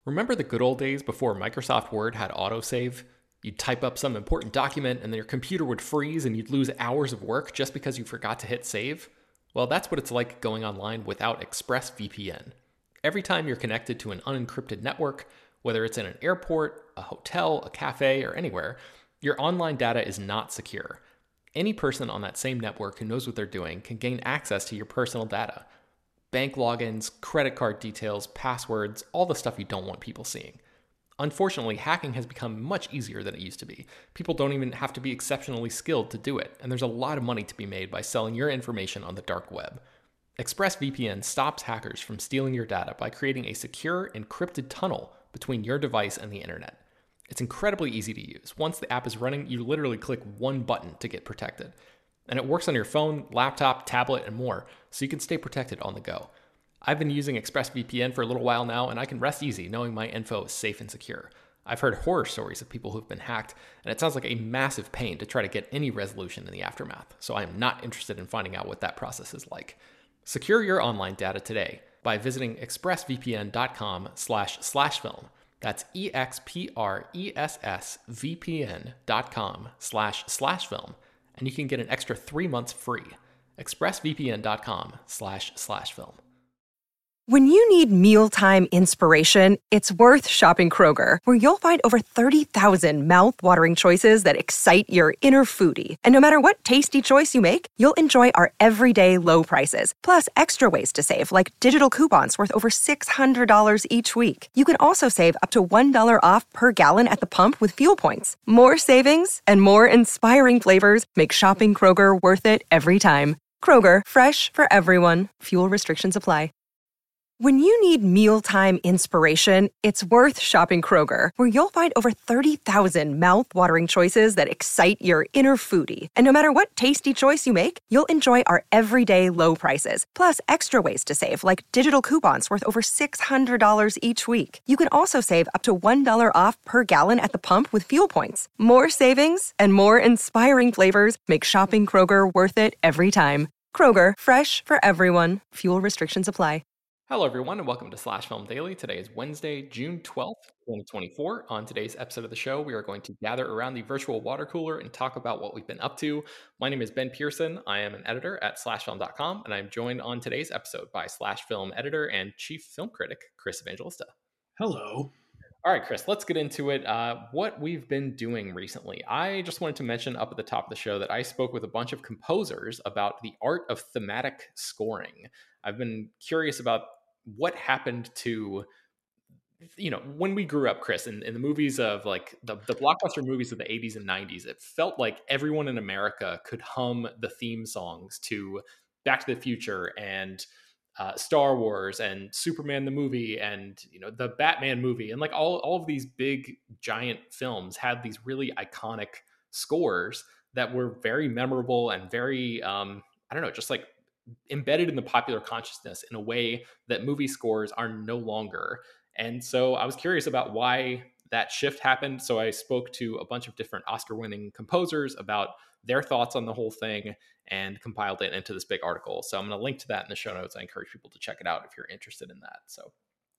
Remember the good old days before Microsoft Word had autosave? You'd type up some important document and then your computer would freeze and you'd lose hours of work just because you forgot to hit save? Well, that's what it's like going online without ExpressVPN. Every time you're connected to an unencrypted network, whether it's in an airport, a hotel, a cafe, or anywhere, your online data is not secure. Any person on that same network who knows what they're doing can gain access to your personal data. Bank logins, credit card details, passwords, all the stuff you don't want people seeing. Unfortunately, hacking has become much easier than it used to be. People don't even have to be exceptionally skilled to do it, and there's a lot of money to be made by selling your information on the dark web. ExpressVPN stops hackers from stealing your data by creating a secure, encrypted tunnel between your device and the internet. It's incredibly easy to use. Once the app is running, you literally click one button to get protected. And it works on your phone, laptop, tablet, and more, so you can stay protected on the go. I've been using ExpressVPN for a little while now, and I can rest easy knowing my info is safe and secure. I've heard horror stories of people who've been hacked, and it sounds like a massive pain to try to get any resolution in the aftermath, so I am not interested in finding out what that process is like. Secure your online data today by visiting expressvpn.com/film. That's expressvpn.com//film. And you can get an extra 3 months free. expressvpn.com//film. When you need mealtime inspiration, it's worth shopping Kroger, where you'll find over 30,000 mouth-watering choices that excite your inner foodie. And no matter what tasty choice you make, you'll enjoy our everyday low prices, plus extra ways to save, like digital coupons worth over $600 each week. You can also save up to $1 off per gallon at the pump with fuel points. More savings and more inspiring flavors make shopping Kroger worth it every time. Kroger, fresh for everyone. Fuel restrictions apply. When you need mealtime inspiration, it's worth shopping Kroger, where you'll find over 30,000 mouth-watering choices that excite your inner foodie. And no matter what tasty choice you make, you'll enjoy our everyday low prices, plus extra ways to save, like digital coupons worth over $600 each week. You can also save up to $1 off per gallon at the pump with fuel points. More savings and more inspiring flavors make shopping Kroger worth it every time. Kroger, fresh for everyone. Fuel restrictions apply. Hello, everyone, and welcome to Slash Film Daily. Today is Wednesday, June 12th, 2024. On today's episode of the show, we are going to gather around the virtual water cooler and talk about what we've been up to. My name is Ben Pearson. I am an editor at slashfilm.com, and I'm joined on today's episode by Slash Film editor and chief film critic, Chris Evangelista. Hello. All right, Chris, let's get into it. What we've been doing recently. I just wanted to mention up at the top of the show that I spoke with a bunch of composers about the art of thematic scoring. I've been curious about what happened to, when we grew up, Chris, in the movies of like the blockbuster movies of the 80s and 90s, it felt like everyone in America could hum the theme songs to Back to the Future and Star Wars and Superman the movie and the Batman movie, and like all of these big giant films had these really iconic scores that were very memorable and very just like embedded in the popular consciousness in a way that movie scores are no longer. And so I was curious about why that shift happened. So I spoke to a bunch of different Oscar-winning composers about their thoughts on the whole thing and compiled it into this big article. So I'm going to link to that in the show notes. I encourage people to check it out if you're interested in that. So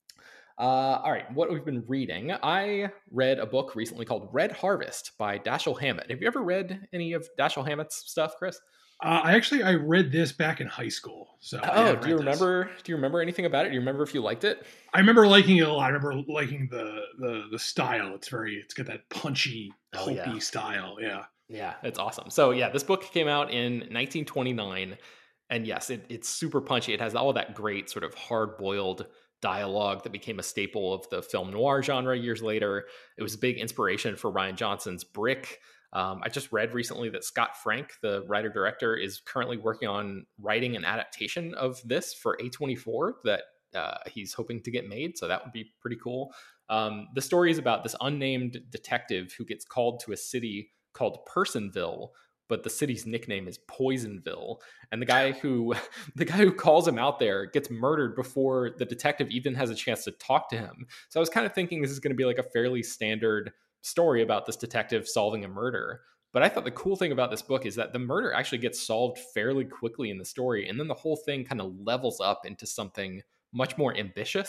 all right, what we've been reading. I read a book recently called Red Harvest by Dashiell Hammett. Have you ever read any of Dashiell Hammett's stuff, Chris? I read this back in high school. So do you remember anything about it? Do you remember if you liked it? I remember liking it a lot. I remember liking the style. It's got that punchy, pulpy style. Yeah, it's awesome. So yeah, this book came out in 1929, and yes, it's super punchy. It has all of that great sort of hard-boiled dialogue that became a staple of the film noir genre years later. It was a big inspiration for Rian Johnson's Brick. I just read recently that Scott Frank, the writer-director, is currently working on writing an adaptation of this for A24 that he's hoping to get made. So that would be pretty cool. The story is about this unnamed detective who gets called to a city called Personville, but the city's nickname is Poisonville. And the guy who calls him out there gets murdered before the detective even has a chance to talk to him. So I was kind of thinking this is going to be like a fairly standard story about this detective solving a murder. But I thought the cool thing about this book is that the murder actually gets solved fairly quickly in the story. And then the whole thing kind of levels up into something much more ambitious.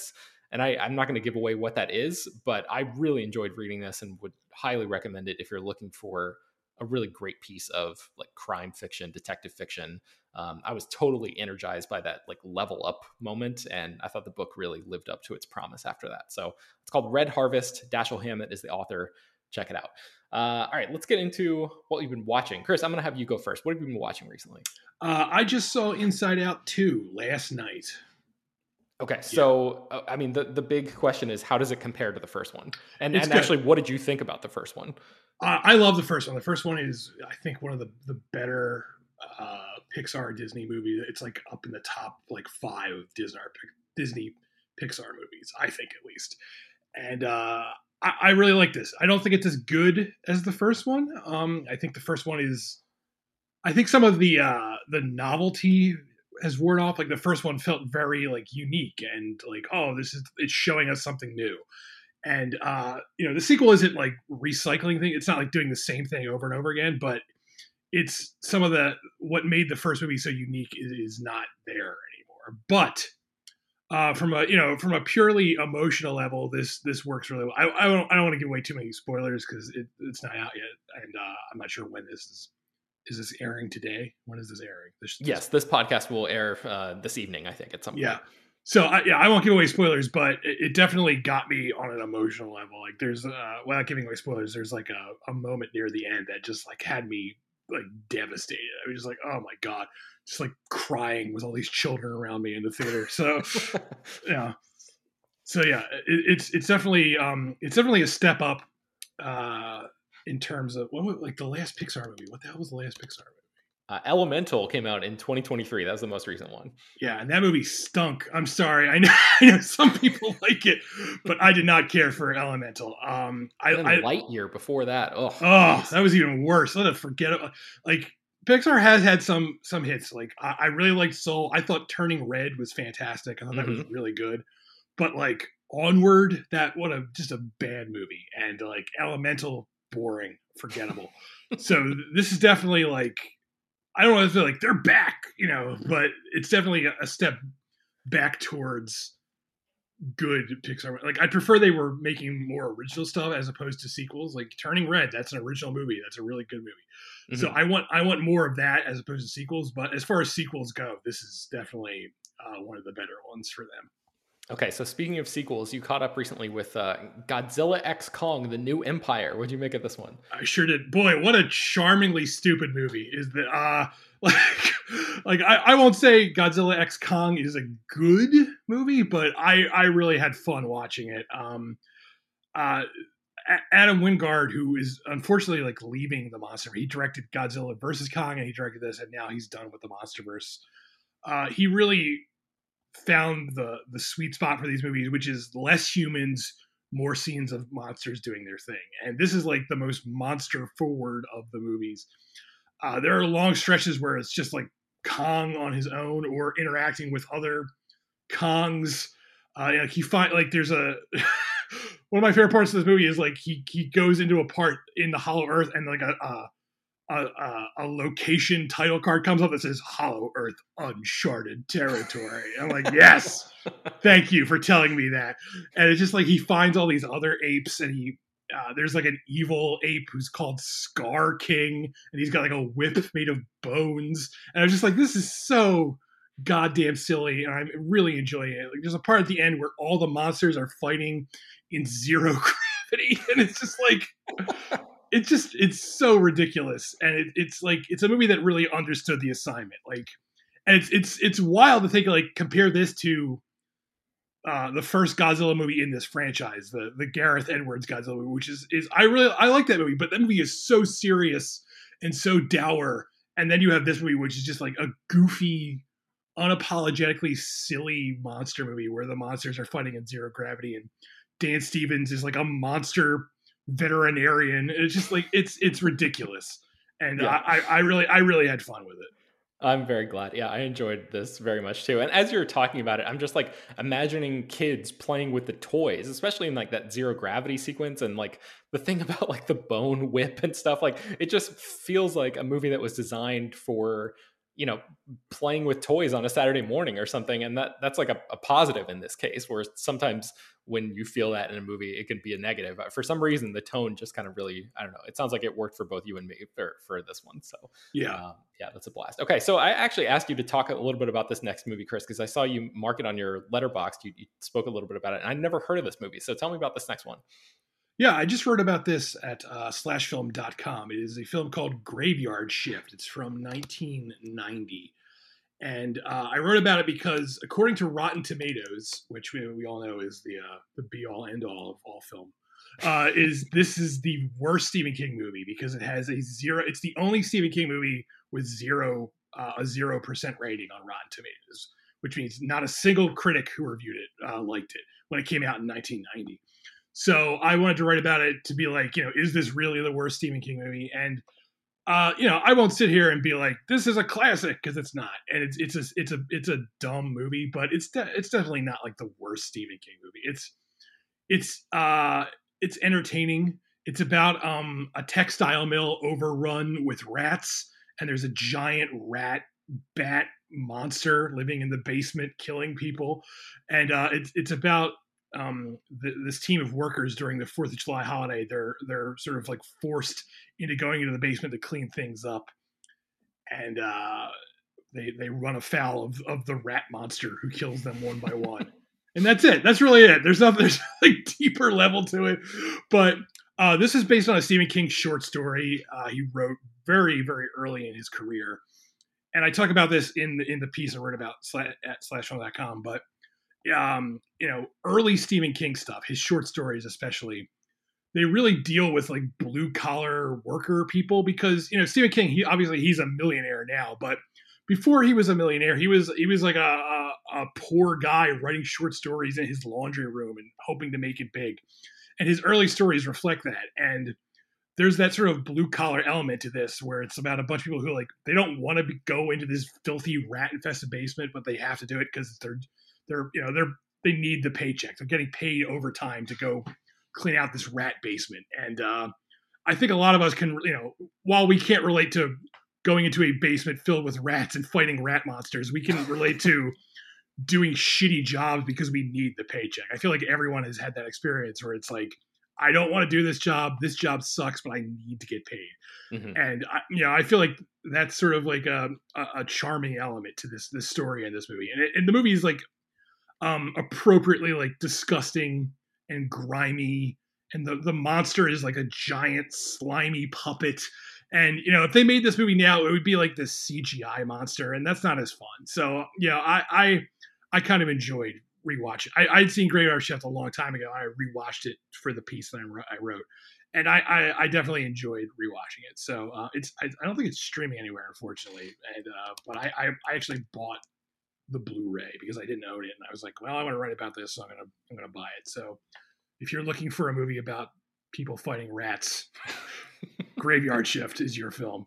And I'm not going to give away what that is, but I really enjoyed reading this and would highly recommend it if you're looking for a really great piece of like crime fiction, detective fiction. I was totally energized by that like level up moment, and I thought the book really lived up to its promise after that. So it's called Red Harvest. Dashiell Hammett is the author. Check it out. All right, let's get into what you've been watching. Chris, I'm going to have you go first. What have you been watching recently? I just saw Inside Out 2 last night. Okay, so I mean, the big question is, how does it compare to the first one? And actually, what did you think about the first one? I love the first one. The first one is, I think, one of the better Pixar Disney movies. It's like up in the top like 5 of Disney Pixar movies, I think at least. And I really like this. I don't think it's as good as the first one. I think the first one is. I think some of the novelty has worn off. Like the first one felt very like unique and like, oh, it's showing us something new. And the sequel isn't like recycling thing. It's not like doing the same thing over and over again, but it's some of what made the first movie so unique is not there anymore. But from a purely emotional level, this works really well. I don't want to give away too many spoilers because it's not out yet, and I'm not sure when this is. Is this airing today? When is this airing? Yes, this podcast will air this evening, I think, at some point. Yeah. So I won't give away spoilers, but it definitely got me on an emotional level. Like there's, without giving away spoilers, there's like a moment near the end that just like had me like devastated. I was just like, oh my God, just like crying with all these children around me in the theater. So yeah. So yeah, it's definitely a step up in terms of like the last Pixar movie. What the hell was the last Pixar movie? Elemental came out in 2023. That was the most recent one. Yeah, and that movie stunk. I'm sorry. I know some people like it, but I did not care for Elemental. Lightyear before that. Oh, that was even worse. Let us forget it. Like Pixar has had some hits. Like I really liked Soul. I thought Turning Red was fantastic. I thought that was really good. But like Onward, just a bad movie. And like Elemental, boring, forgettable. So this is definitely like, I don't want to feel like they're back, but it's definitely a step back towards good Pixar. Like I prefer they were making more original stuff as opposed to sequels. Like Turning Red, that's an original movie. That's a really good movie. So I want more of that as opposed to sequels. But as far as sequels go, this is definitely one of the better ones for them. Okay, so speaking of sequels, you caught up recently with Godzilla x Kong: The New Empire. What'd you make of this one? I sure did. Boy, what a charmingly stupid movie. Is that I won't say Godzilla x Kong is a good movie, but I really had fun watching it. Adam Wingard, who is unfortunately like leaving the monster, he directed Godzilla versus Kong, and he directed this, and now he's done with the MonsterVerse. He really found the sweet spot for these movies, which is less humans, more scenes of monsters doing their thing. And this is like the most monster forward of the movies. There are long stretches where it's just like Kong on his own or interacting with other Kongs. There's a one of my favorite parts of this movie is like he goes into a part in the Hollow Earth and like a location title card comes up that says Hollow Earth Uncharted Territory. I'm like, yes, thank you for telling me that. And it's just like he finds all these other apes, and there's like an evil ape who's called Scar King, and he's got like a whip made of bones. And I was just like, this is so goddamn silly, and I'm really enjoying it. Like there's a part at the end where all the monsters are fighting in zero gravity, and it's just like it's so ridiculous. And it's like it's a movie that really understood the assignment. Like, and it's wild to think like compare this to the first Godzilla movie in this franchise, the Gareth Edwards Godzilla movie, which is I like that movie, but that movie is so serious and so dour. And then you have this movie, which is just like a goofy, unapologetically silly monster movie where the monsters are fighting in zero gravity, and Dan Stevens is like a monster veterinarian. It's just like it's ridiculous, and yeah. I really had fun with it. I'm very glad. Yeah, I enjoyed this very much too. And as you're talking about it, I'm just like imagining kids playing with the toys, especially in like that zero gravity sequence, and like the thing about like the bone whip and stuff. Like it just feels like a movie that was designed for, playing with toys on a Saturday morning or something. And that's like a positive in this case, where sometimes when you feel that in a movie, it can be a negative. For some reason, the tone just kind of really, I don't know. It sounds like it worked for both you and me for this one. So yeah, that's a blast. Okay. So I actually asked you to talk a little bit about this next movie, Chris, because I saw you mark it on your Letterboxd. You spoke a little bit about it, and I never heard of this movie. So tell me about this next one. Yeah, I just wrote about this at slashfilm.com. It is a film called Graveyard Shift. It's from 1990. And I wrote about it because, according to Rotten Tomatoes, which we all know is the be-all, end-all of all film, this is the worst Stephen King movie because it has a 0. It's the only Stephen King movie with a 0% rating on Rotten Tomatoes, which means not a single critic who reviewed it liked it when it came out in 1990. So I wanted to write about it to be like, is this really the worst Stephen King movie? And I won't sit here and be like, this is a classic, because it's not, and it's a dumb movie, but it's definitely not like the worst Stephen King movie. It's entertaining. It's about a textile mill overrun with rats, and there's a giant rat bat monster living in the basement killing people, and it's about this team of workers during the 4th of July holiday. They're sort of like forced into going into the basement to clean things up, and they run afoul of the rat monster who kills them one by one. And that's it. That's really it. There's like deeper level to it, but this is based on a Stephen King short story he wrote very, very early in his career, and I talk about this in the piece I wrote about at slashfilm.com. But early Stephen King stuff, his short stories especially, they really deal with like blue collar worker people, because Stephen King, he's a millionaire now, but before he was a millionaire, he was like a poor guy writing short stories in his laundry room and hoping to make it big. And his early stories reflect that. And there's that sort of blue collar element to this, where it's about a bunch of people who, like, they don't want to go into this filthy rat infested basement, but they have to do it because they need the paycheck. They're getting paid overtime to go clean out this rat basement. And I think a lot of us can, while we can't relate to going into a basement filled with rats and fighting rat monsters, we can relate to doing shitty jobs because we need the paycheck. I feel like everyone has had that experience where it's like, I don't want to do this job. This job sucks, but I need to get paid. Mm-hmm. And I feel like that's sort of like a charming element to this story and this movie. And the movie is like appropriately like disgusting and grimy, and the monster is like a giant slimy puppet. And if they made this movie now, it would be like this CGI monster, and that's not as fun. So I kind of enjoyed rewatching. I'd seen Graveyard Shift a long time ago. I rewatched it for the piece that I wrote, and I definitely enjoyed rewatching it. So I don't think it's streaming anywhere, unfortunately. And but I actually bought the Blu-ray because I didn't own it, and I was like, well, I want to write about this, so I'm gonna buy it. So if you're looking for a movie about people fighting rats, Graveyard Shift is your film.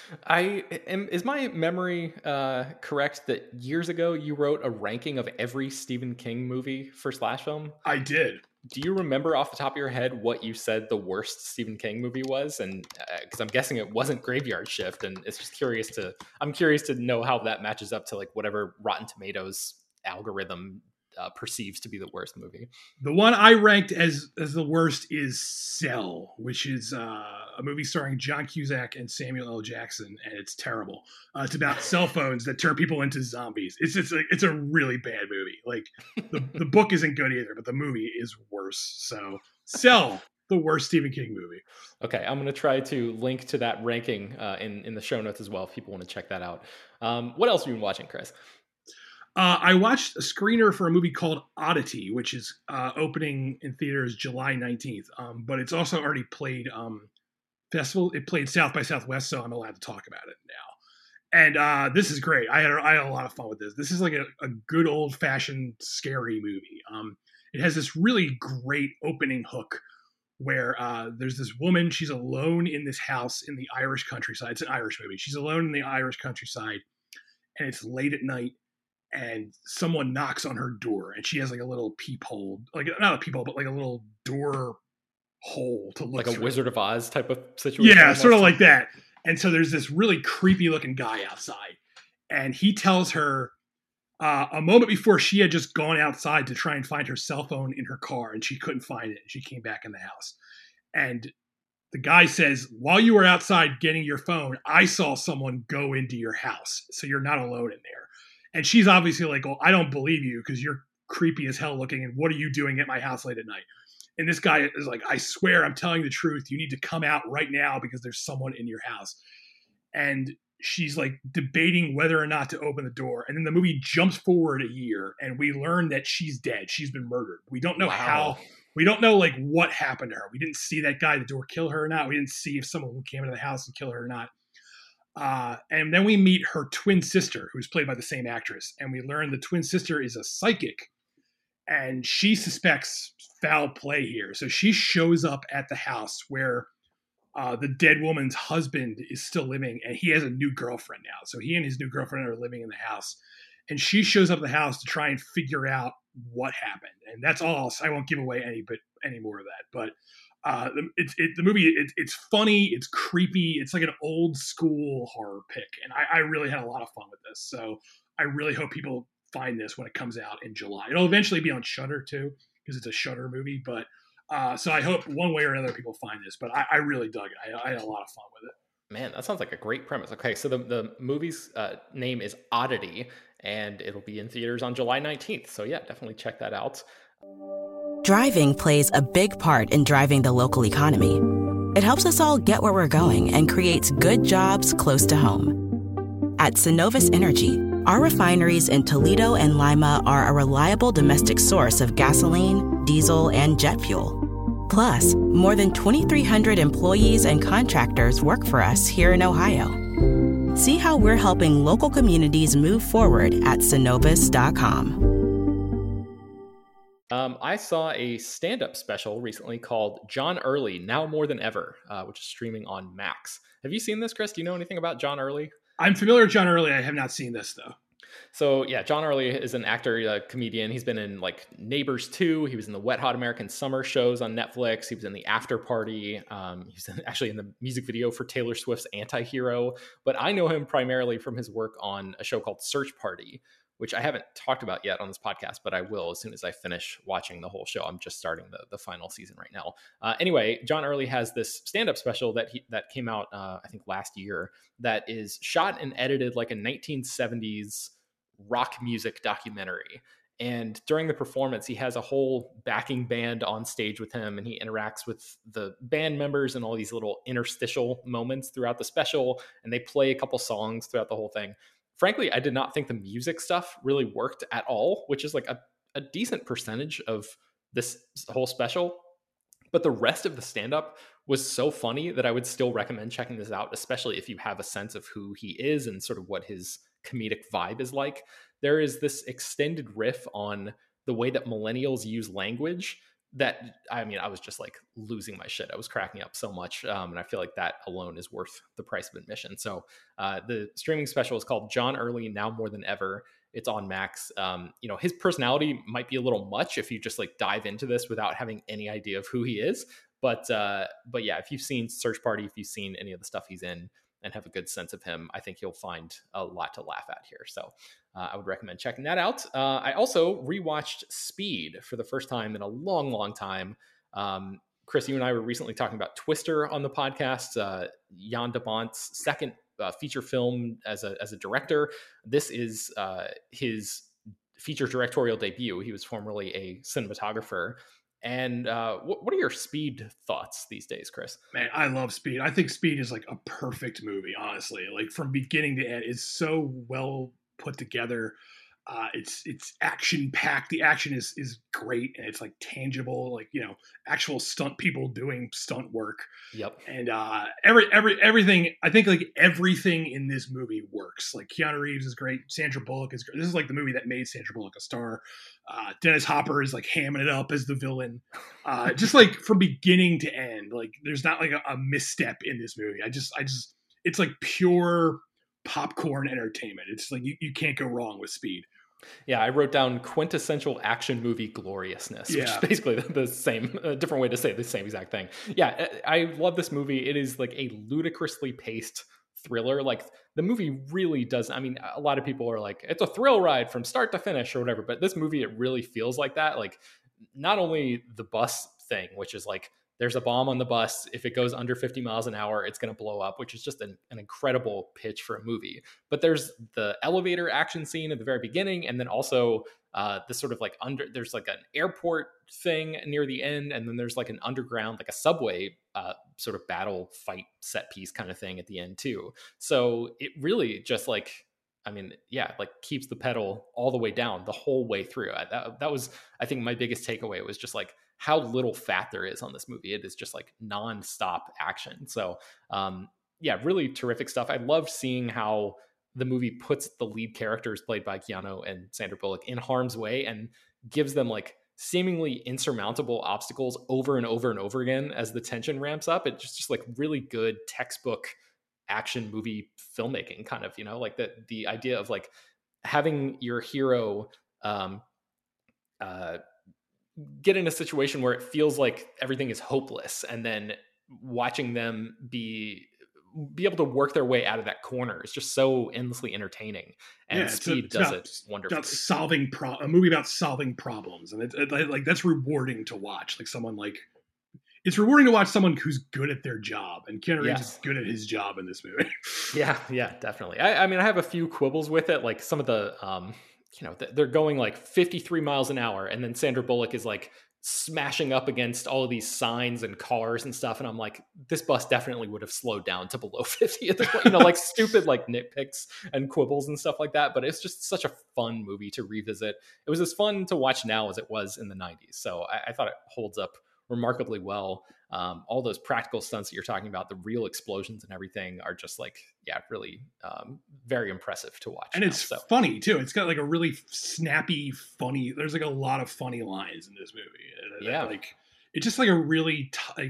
Is my memory correct that years ago you wrote a ranking of every Stephen King movie for Slash Film? I did. Do you remember off the top of your head what you said the worst Stephen King movie was? And because I'm guessing it wasn't Graveyard Shift, and it's just I'm curious to know how that matches up to like whatever Rotten Tomatoes algorithm perceives to be the worst movie. The one I ranked as the worst is Cell, which is a movie starring John Cusack and Samuel L. Jackson, and it's terrible. It's about cell phones that turn people into zombies. It's a really bad movie. Like the book isn't good either, but the movie is worse. So Cell, the worst Stephen King movie. Okay, I'm going to try to link to that ranking in the show notes as well if people want to check that out. What else have you been watching, Chris? I watched a screener for a movie called Oddity, which is opening in theaters July 19th. But it's also already played festival. It played South by Southwest, so I'm allowed to talk about it now. And this is great. I had a lot of fun with this. This is like a good old fashioned scary movie. It has this really great opening hook where there's this woman. She's alone in this house in the Irish countryside. It's an Irish movie. She's alone in the Irish countryside, and it's late at night. And someone knocks on her door, and she has like a little peephole, like not a peephole, but like a little door hole to look like through. A Wizard of Oz type of situation. Yeah, sort of like that. And so there's this really creepy looking guy outside, And he tells her a moment before she had just gone outside to try and find her cell phone in her car, and she couldn't find it. She came back in the house. And the guy says, while you were outside getting your phone, I saw someone go into your house. So you're not alone in there. And she's obviously like, oh, I don't believe you because you're creepy as hell looking. And what are you doing at my house late at night? And this guy is like, I swear I'm telling the truth. You need to come out right now because there's someone in your house. And she's like debating whether or not to open the door. And then the movie jumps forward a year and we learn that she's dead. She's been murdered. We don't know how. We don't know like what happened to her. We didn't see that guy at the door kill her or not. We didn't see if someone who came into the house and kill her or not. And then we meet her twin sister, who's played by the same actress. And we learn the twin sister is a psychic and she suspects foul play here. So she shows up at the house where the dead woman's husband is still living and he has a new girlfriend now. So he and his new girlfriend are living in the house and she shows up at the house to try and figure out what happened. And that's all. I won't give away any more of that, but the movie, it's funny. It's creepy. It's like an old school horror pick. And I really had a lot of fun with this. So I really hope people find this when it comes out in July. It'll eventually be on Shudder too, because it's a Shudder movie, but so I hope one way or another people find this, but I really dug it. I had a lot of fun with it. Man, that sounds like a great premise. Okay, so the movie's name is Oddity, and it'll be in theaters on July 19th. So yeah, definitely check that out. Driving plays a big part in driving the local economy. It helps us all get where we're going and creates good jobs close to home. At Synovus Energy, our refineries in Toledo and Lima are a reliable domestic source of gasoline, diesel, and jet fuel. Plus, more than 2,300 employees and contractors work for us here in Ohio. See how we're helping local communities move forward at Synovus.com. I saw a stand-up special recently called John Early, Now More Than Ever, which is streaming on Max. Have you seen this, Chris? Do you know anything about John Early? I'm familiar with John Early. I have not seen this, though. So yeah, John Early is an actor, a comedian. He's been in like Neighbors 2. He was in the Wet Hot American Summer shows on Netflix. He was in the After Party. He's actually in the music video for Taylor Swift's Anti-Hero. But I know him primarily from his work on a show called Search Party, which I haven't talked about yet on this podcast, but I will as soon as I finish watching the whole show. I'm just starting the final season right now. Anyway, John Early has this stand-up special that came out, I think last year, that is shot and edited like a 1970s rock music documentary. And during the performance, he has a whole backing band on stage with him, and he interacts with the band members in all these little interstitial moments throughout the special, and they play a couple songs throughout the whole thing. Frankly, I did not think the music stuff really worked at all, which is like a decent percentage of this whole special. But the rest of the stand-up was so funny that I would still recommend checking this out, especially if you have a sense of who he is and sort of what his comedic vibe is like. There is this extended riff on the way that millennials use language that, I mean, I was just like losing my shit. I was cracking up so much. And I feel like that alone is worth the price of admission. So the streaming special is called John Early, Now More Than Ever. It's on Max. His personality might be a little much if you just like dive into this without having any idea of who he is. But yeah, if you've seen Search Party, if you've seen any of the stuff he's in and have a good sense of him, I think you'll find a lot to laugh at here. So I would recommend checking that out. I also rewatched Speed for the first time in a long, long time. Chris, you and I were recently talking about Twister on the podcast, Jan de Bont's second feature film as a director. This is his feature directorial debut. He was formerly a cinematographer. And what are your Speed thoughts these days, Chris? Man, I love Speed. I think Speed is like a perfect movie, honestly. Like from beginning to end, it's so well put together. It's action packed. The action is great, and it's like tangible, like, you know, actual stunt people doing stunt work. Yep. And everything. I think like everything in this movie works. Like Keanu Reeves is great. Sandra Bullock is great. This is like the movie that made Sandra Bullock a star. Dennis Hopper is like hamming it up as the villain. Just like from beginning to end, like there's not like a misstep in this movie. I just it's like pure popcorn entertainment. It's like you can't go wrong with Speed. Yeah, I wrote down quintessential action movie gloriousness, which is basically the same, a different way to say the same exact thing. Yeah, I love this movie. It is like a ludicrously paced thriller. Like the movie really does. I mean, a lot of people are like, it's a thrill ride from start to finish or whatever, but this movie, it really feels like that. Like not only the bus thing, which is like, there's a bomb on the bus. If it goes under 50 miles an hour, it's going to blow up, which is just an incredible pitch for a movie. But there's the elevator action scene at the very beginning. And then also this sort of like there's like an airport thing near the end. And then there's like an underground, like a subway sort of battle fight set piece kind of thing at the end too. So it really just like, I mean, yeah, like keeps the pedal all the way down the whole way through. That was, I think my biggest takeaway was just like how little fat there is on this movie. It is just like nonstop action. So yeah, really terrific stuff. I loved seeing how the movie puts the lead characters played by Keanu and Sandra Bullock in harm's way and gives them like seemingly insurmountable obstacles over and over and over again as the tension ramps up. It's just like really good textbook action movie filmmaking kind of, you know, like the idea of like having your hero get in a situation where it feels like everything is hopeless, and then watching them be able to work their way out of that corner is just so endlessly entertaining. And Speed does it wonderfully. A movie about solving problems, and it like that's rewarding to watch. Like someone like it's rewarding to watch someone who's good at their job, and Keanu Reeves is good at his job in this movie. yeah, definitely. I mean, I have a few quibbles with it, like some of the you know, they're going like 53 miles an hour, and then Sandra Bullock is like smashing up against all of these signs and cars and stuff. And I'm like, this bus definitely would have slowed down to below 50 at this point, you know, like stupid like nitpicks and quibbles and stuff like that. But it's just such a fun movie to revisit. It was as fun to watch now as it was in the 90s. So I thought it holds up remarkably well. All those practical stunts that you're talking about, the real explosions and everything are just like, yeah, really very impressive to watch. And it's funny too. It's got like a really snappy, funny, there's like a lot of funny lines in this movie. Yeah. Like it's just like a really,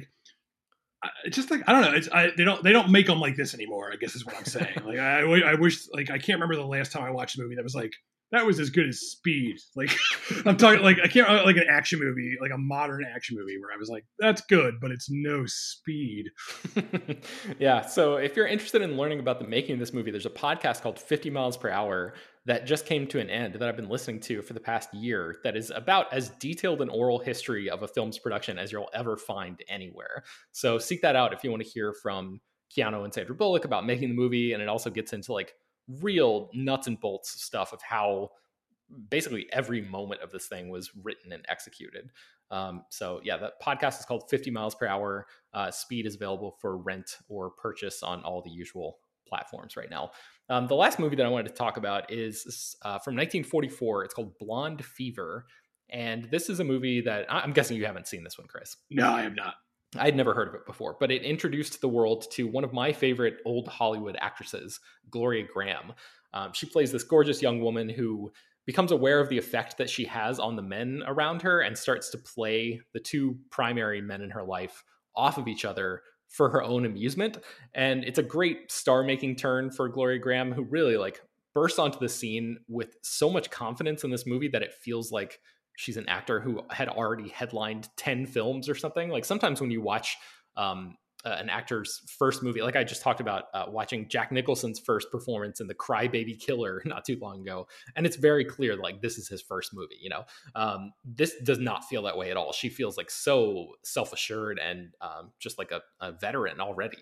it's just like, I don't know. They don't make them like this anymore, I guess is what I'm saying. Like I wish, like, I can't remember the last time I watched a movie that was like, that was as good as Speed. Like I'm talking like, I can't like an action movie, like a modern action movie where I was like, that's good, but it's no Speed. Yeah. So if you're interested in learning about the making of this movie, there's a podcast called 50 Miles Per Hour that just came to an end that I've been listening to for the past year that is about as detailed an oral history of a film's production as you'll ever find anywhere. So seek that out if you want to hear from Keanu and Sandra Bullock about making the movie. And it also gets into like real nuts and bolts stuff of how basically every moment of this thing was written and executed. So yeah, that podcast is called 50 Miles Per Hour. Speed is available for rent or purchase on all the usual platforms right now. The last movie that I wanted to talk about is from 1944. It's called Blonde Fever. And this is a movie that I'm guessing you haven't seen this one, Chris. No, I have not. I'd never heard of it before, but it introduced the world to one of my favorite old Hollywood actresses, Gloria Graham. She plays this gorgeous young woman who becomes aware of the effect that she has on the men around her and starts to play the two primary men in her life off of each other for her own amusement. And it's a great star-making turn for Gloria Graham, who really like bursts onto the scene with so much confidence in this movie that it feels like she's an actor who had already headlined 10 films or something. Like sometimes when you watch an actor's first movie, like I just talked about watching Jack Nicholson's first performance in The Crybaby Killer not too long ago, and it's very clear like this is his first movie, you know. This does not feel that way at all. She feels like so self-assured and just like a veteran already.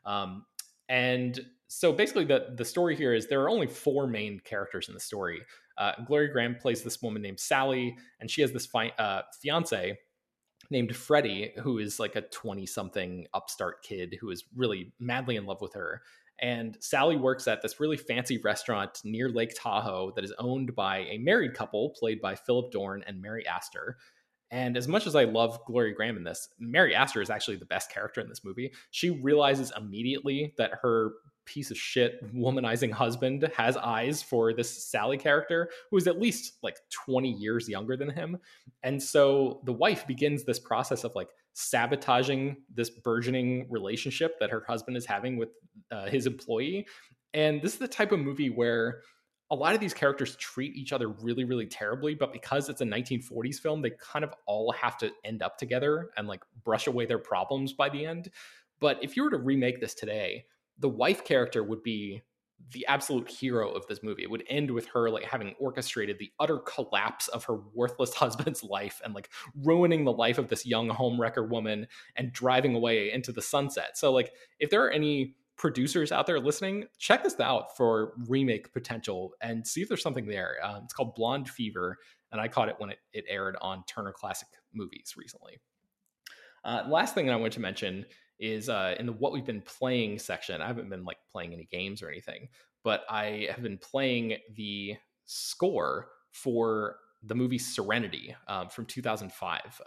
And so basically the story here is there are only four main characters in the story. Gloria Graham plays this woman named Sally, and she has this fiance named Freddie, who is like a 20-something upstart kid who is really madly in love with her. And Sally works at this really fancy restaurant near Lake Tahoe that is owned by a married couple played by Philip Dorn and Mary Astor. And as much as I love Gloria Graham in this, Mary Astor is actually the best character in this movie. She realizes immediately that her piece of shit womanizing husband has eyes for this Sally character, who is at least like 20 years younger than him. And so the wife begins this process of like sabotaging this burgeoning relationship that her husband is having with his employee. And this is the type of movie where a lot of these characters treat each other really, really terribly, but because it's a 1940s film, they kind of all have to end up together and like brush away their problems by the end. But if you were to remake this today, the wife character would be the absolute hero of this movie. It would end with her like having orchestrated the utter collapse of her worthless husband's life and like ruining the life of this young homewrecker woman and driving away into the sunset. So like if there are any producers out there listening, check this out for remake potential and see if there's something there. It's called Blonde Fever, and I caught it when it aired on Turner Classic Movies recently. Last thing I wanted to mention is in the what we've been playing section. I haven't been like playing any games or anything, but I have been playing the score for the movie Serenity from 2005.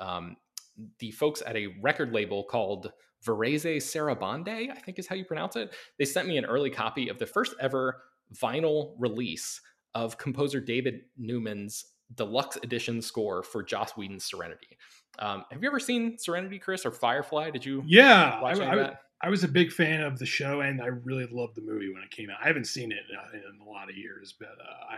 The folks at a record label called Varese Sarabande, I think is how you pronounce it. They sent me an early copy of the first ever vinyl release of composer David Newman's deluxe edition score for Joss Whedon's Serenity. Have you ever seen Serenity, Chris, or Firefly? Did you? Yeah, watch any of that? I was a big fan of the show, and I really loved the movie when it came out. I haven't seen it in a lot of years, but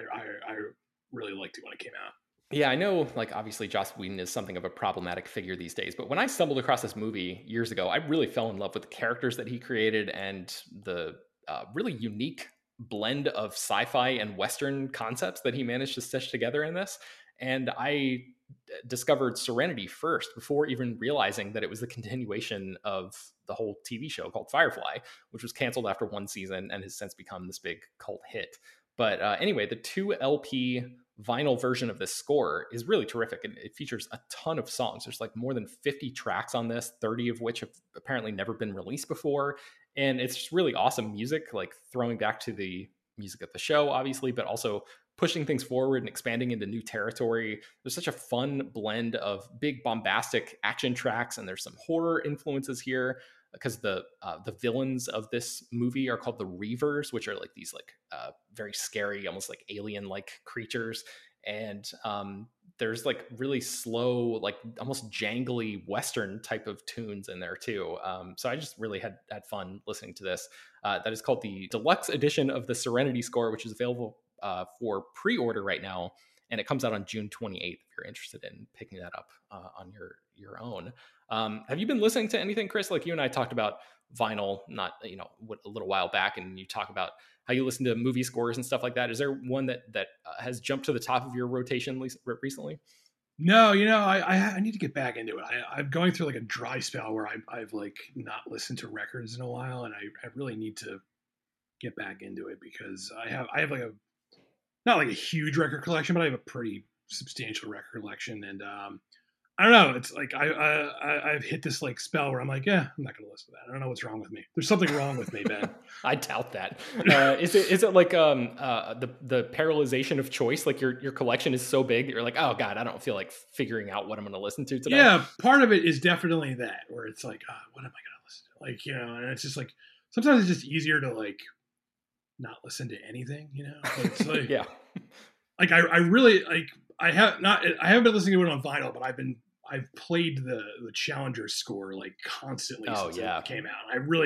I really liked it when it came out. Yeah, I know, like, obviously Joss Whedon is something of a problematic figure these days, but when I stumbled across this movie years ago, I really fell in love with the characters that he created and the really unique blend of sci-fi and Western concepts that he managed to stitch together in this. And I discovered Serenity first before even realizing that it was the continuation of the whole TV show called Firefly, which was canceled after one season and has since become this big cult hit. But anyway, the 2 LP vinyl version of this score is really terrific. And it features a ton of songs. There's like more than 50 tracks on this, 30 of which have apparently never been released before. And it's just really awesome music, like throwing back to the music of the show, obviously, but also pushing things forward and expanding into new territory. There's such a fun blend of big bombastic action tracks, and there's some horror influences here because the villains of this movie are called the Reavers, which are like these like very scary, almost like alien-like creatures. And there's like really slow, like almost jangly Western type of tunes in there too. So I just really had fun listening to this. That is called the deluxe edition of the Serenity score, which is available for pre-order right now, and it comes out on June 28th if you're interested in picking that up on your own. Have you been listening to anything, Chris? Like you and I talked about vinyl, not a little while back, and you talk about how you listen to movie scores and stuff like that. Is there one that has jumped to the top of your rotation recently? No, I need to get back into it. I'm going through like a dry spell where I've like not listened to records in a while, and I really need to get back into it because I have like not like a huge record collection, but I have a pretty substantial record collection, and I don't know. It's like I've hit this like spell where I'm like, yeah, I'm not going to listen to that. I don't know what's wrong with me. There's something wrong with me, Ben. I doubt that. Is it like the paralyzation of choice? Like your collection is so big that you're like, oh God, I don't feel like figuring out what I'm going to listen to today. Yeah, part of it is definitely that, where it's like, what am I going to listen to? Like, and it's just like sometimes it's just easier to like not listen to anything, But it's like, yeah, like I really like I haven't been listening to it on vinyl, but I've played the Challenger score like constantly since it came out. I'm really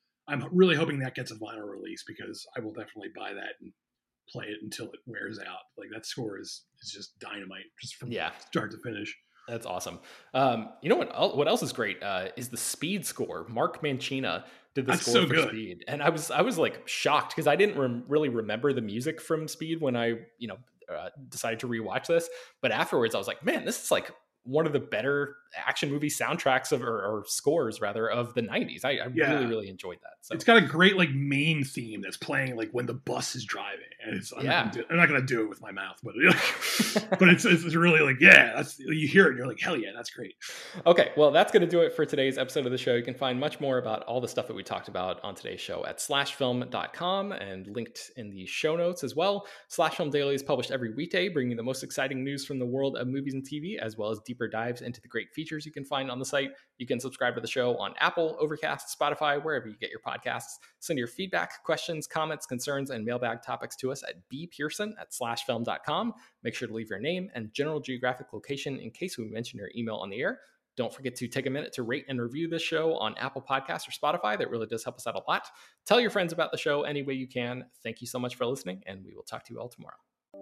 hoping that gets a vinyl release because I will definitely buy that and play it until it wears out. Like that score is just dynamite, just from start to finish. That's awesome. You know what else is great is the Speed score. Mark Mancina did the score for Speed, and I was like shocked because I didn't really remember the music from Speed when I decided to rewatch this. But afterwards, I was like, man, this is like one of the better action movie soundtracks or scores rather of the 90s. I really enjoyed that. So it's got a great like main theme that's playing like when the bus is driving, and I'm not gonna do it with my mouth, but but it's really like that's, you hear it and you're like, hell yeah, that's great. Okay, well that's gonna do it for today's episode of the show. You can find much more about all the stuff that we talked about on today's show at slashfilm.com and linked in the show notes as well. Slash Film Daily is published every weekday, bringing you the most exciting news from the world of movies and TV, as well as deeper dives into the great features you can find on the site. You can subscribe to the show on Apple, Overcast, Spotify, wherever you get your podcasts. Send your feedback, questions, comments, concerns, and mailbag topics to us at bpearson@slashfilm.com. Make sure to leave your name and general geographic location in case we mention your email on the air. Don't forget to take a minute to rate and review this show on Apple Podcasts or Spotify. That really does help us out a lot. Tell your friends about the show any way you can. Thank you so much for listening, and we will talk to you all tomorrow.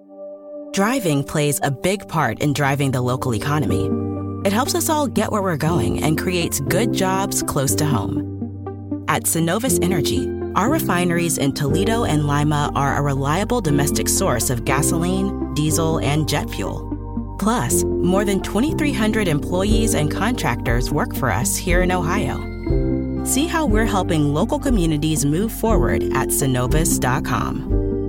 Driving plays a big part in driving the local economy. It helps us all get where we're going and creates good jobs close to home. At Synovus Energy, Our refineries in Toledo and Lima are a reliable domestic source of gasoline, diesel, and jet fuel. Plus, more than 2,300 employees and contractors work for us here in Ohio. See how we're helping local communities move forward at Synovus.com.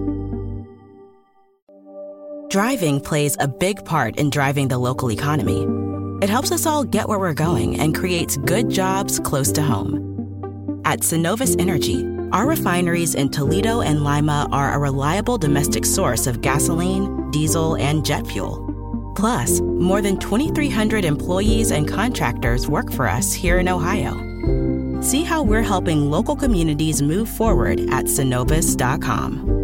Driving plays a big part in driving the local economy. It helps us all get where we're going and creates good jobs close to home. At Synovus Energy, our refineries in Toledo and Lima are a reliable domestic source of gasoline, diesel, and jet fuel. Plus, more than 2,300 employees and contractors work for us here in Ohio. See how we're helping local communities move forward at Synovus.com.